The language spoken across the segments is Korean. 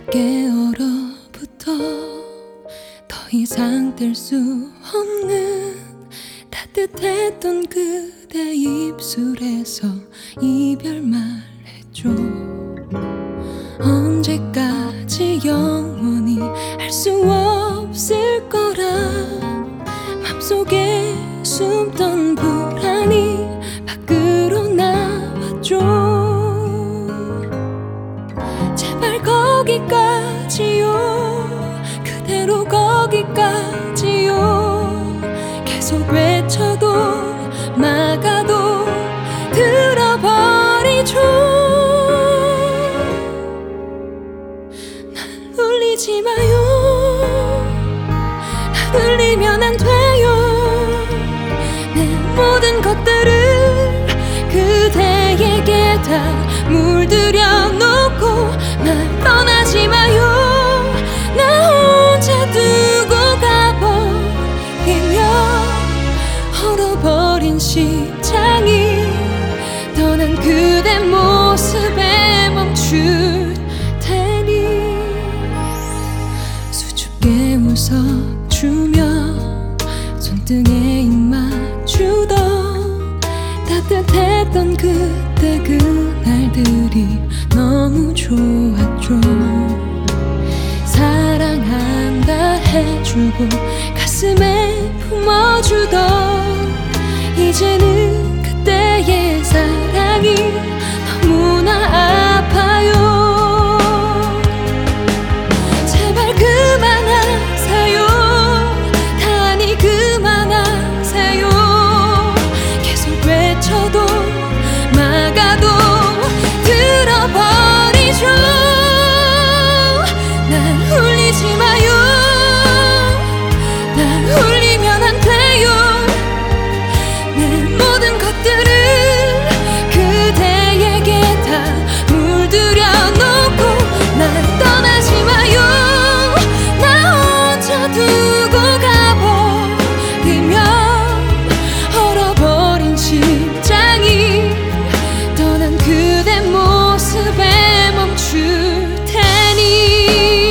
내게 얼어붙어 더 이상 뗄 수 없는 따뜻했던 그대 입술에서 이별 말해줘. 언제까지 영원히 할 수 없을 거라 맘속에 숨던 불안이 밖으로 나왔죠. 제발 거기까지요, 그대로 거기까지요. 계속 외쳐도 막아도 들어버리죠. 날 울리지 마요, 날 울리면 안 돼요. 내 모든 것들을 그대에게 다 물들여 놓고 날 떠나지 마요. 나 혼자 두고 가버리면 얼어버린 심장이 떠난 그대 모습에 멈출 테니 수줍게 웃어주며 손등에 입 맞추던 따뜻했던 그때 그날들이 너무 좋았죠. 사랑한다 해주고 가슴에 품어주던 이제는 그때의 사랑이 너무나 아파요. 제발 그만하세요, 다니 그만하세요. 계속 외쳐도 막아도 들어버리죠. 날 울리지 마요, 날 울리면 안 돼요. 내 모든 것들을 그대에게 다 물들여 놓고 날 떠나지 마요. 나 혼자 두고 가버리면 얼어버린 심장이 떠난 그대 모습에 멈출 테니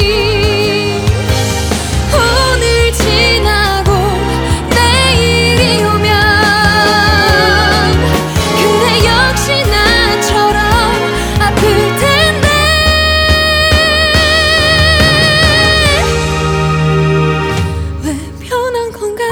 오늘 지나고 내일이 오면 그대 역시 나처럼 아플 텐데 왜 변한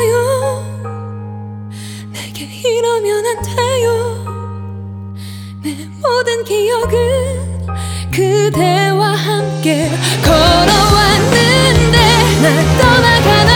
건가요? 내게 이러면 안 돼요. 내 모든 기억은 그대와 함께 걸어왔는데 날 떠나가나